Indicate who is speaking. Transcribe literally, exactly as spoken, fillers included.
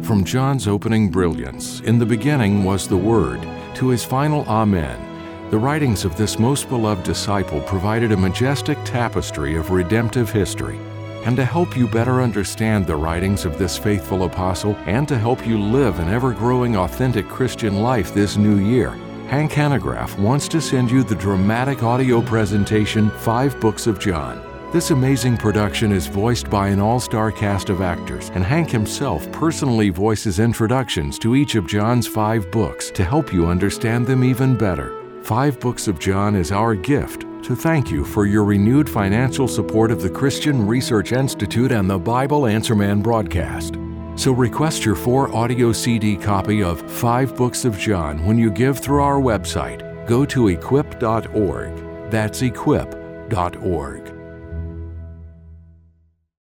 Speaker 1: From John's opening brilliance, "In the beginning was the Word," to his final Amen, the writings of this most beloved disciple provided a majestic tapestry of redemptive history. And to help you better understand the writings of this faithful apostle and to help you live an ever-growing authentic Christian life this new year, Hank Hanegraaff wants to send you the dramatic audio presentation, Five Books of John. This amazing production is voiced by an all-star cast of actors, and Hank himself personally voices introductions to each of John's five books to help you understand them even better. Five Books of John is our gift to thank you for your renewed financial support of the Christian Research Institute and the Bible Answer Man broadcast. So request your four audio C D copy of Five Books of John when you give through our website. Go to equip dot org. That's equip dot org.